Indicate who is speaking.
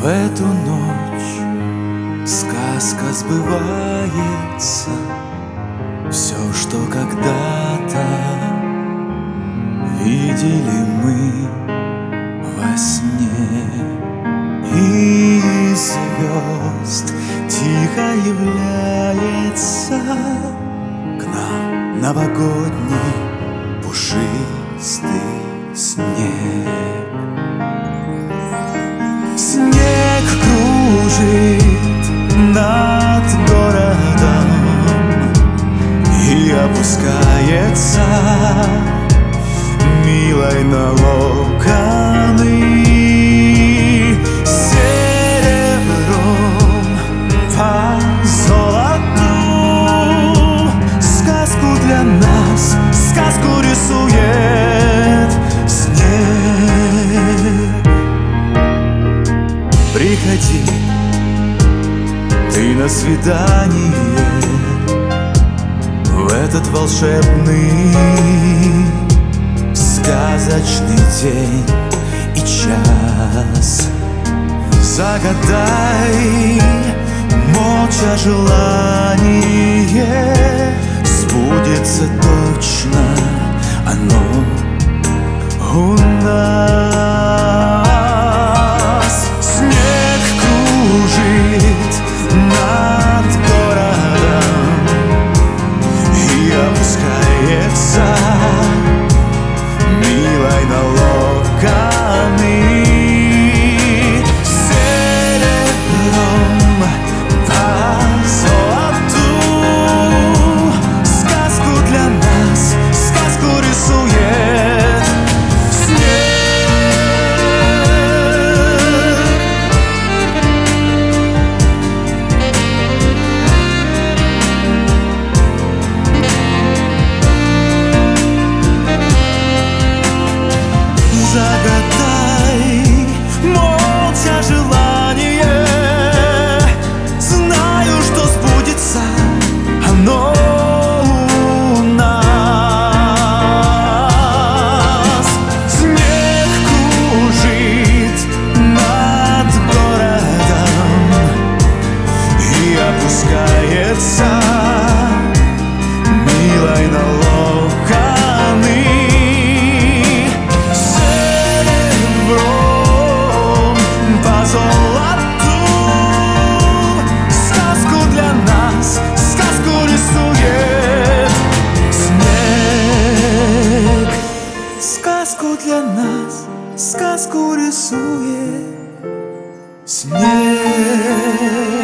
Speaker 1: В эту ночь сказка сбывается. Все, что когда-то видели мы во сне, и из звезд тихо является к нам новогодний пушистый снег. Снег кружит над городом и опускается милой на локоны серебром по золоту. Сказку для нас, сказку рисует снег. Приходи ты на свидание в этот волшебный сказочный день и час. Загадай молча желание, сбудется точно оно у нас. Снег кружит над городом и опускается милой на локоны серебром по золоту. Сказку для нас, сказку рисует загадай молча желание, знаю, что сбудется оно у нас. Снег кружит над городом и опускается милой на локоны золоту. Сказку для нас, сказку рисует снег. Сказку для нас, сказку рисует снег.